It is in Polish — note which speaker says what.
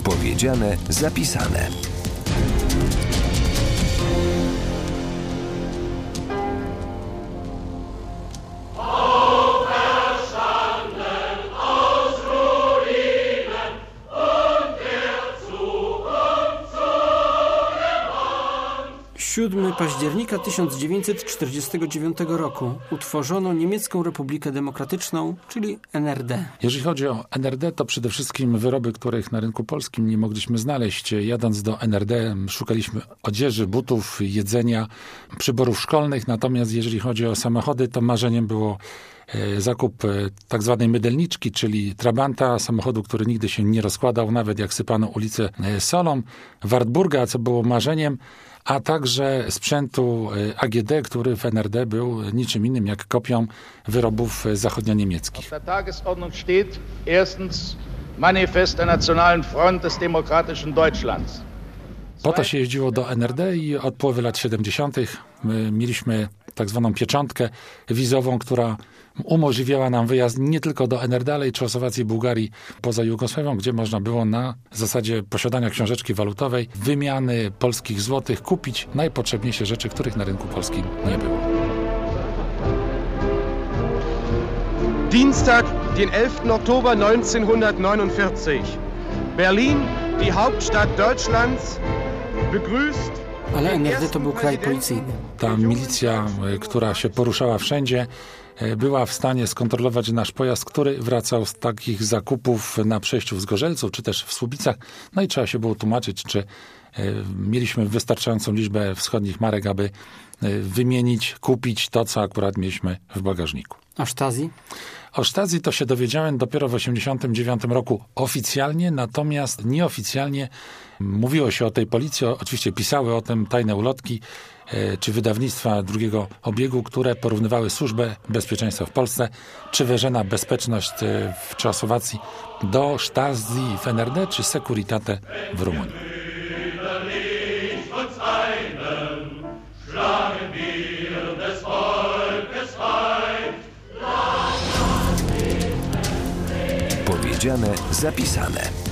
Speaker 1: Powiedziane, zapisane.
Speaker 2: Siódmy października 1949 roku utworzono Niemiecką Republikę Demokratyczną, czyli NRD.
Speaker 3: Jeżeli chodzi o NRD, to przede wszystkim wyroby, których na rynku polskim nie mogliśmy znaleźć. Jadąc do NRD, szukaliśmy odzieży, butów, jedzenia, przyborów szkolnych. Natomiast jeżeli chodzi o samochody, to marzeniem było zakup tak zwanej mydelniczki, czyli Trabanta, samochodu, który nigdy się nie rozkładał, nawet jak sypano ulicę solą, Wartburga, co było marzeniem, a także sprzętu AGD, który w NRD był niczym innym jak kopią wyrobów zachodnio-niemieckich.
Speaker 4: Auf der Tagesordnung steht erstens Manifest der Nationalen Front des Demokratischen Deutschlands.
Speaker 3: Po to się jeździło do NRD i od połowy lat 70. mieliśmy tak zwaną pieczątkę wizową, która umożliwiała nam wyjazd nie tylko do NRD, ale i Czechosłowacji i Bułgarii poza Jugosławią, gdzie można było na zasadzie posiadania książeczki walutowej, wymiany polskich złotych kupić najpotrzebniejsze rzeczy, których na rynku polskim nie było.
Speaker 5: Dienstag, den 11. Oktober 1949. Berlin, die Hauptstadt Deutschlands, begrüßt.
Speaker 2: Ale NRD to był kraj policyjny.
Speaker 3: Ta milicja, która się poruszała wszędzie, była w stanie skontrolować nasz pojazd, który wracał z takich zakupów na przejściu w Zgorzelcu, czy też w Słubicach. No i trzeba się było tłumaczyć, czy mieliśmy wystarczającą liczbę wschodnich marek, aby wymienić, kupić to, co akurat mieliśmy w bagażniku.
Speaker 2: A Stasi?
Speaker 3: O Stasi to się dowiedziałem dopiero w 1989 roku oficjalnie, natomiast nieoficjalnie mówiło się o tej policji, oczywiście pisały o tym tajne ulotki czy wydawnictwa drugiego obiegu, które porównywały służbę bezpieczeństwa w Polsce, czy Wyżena Bezpieczność w Czechosłowacji do Stasi w NRD, czy Securitate w Rumunii.
Speaker 1: Powiedziane, zapisane.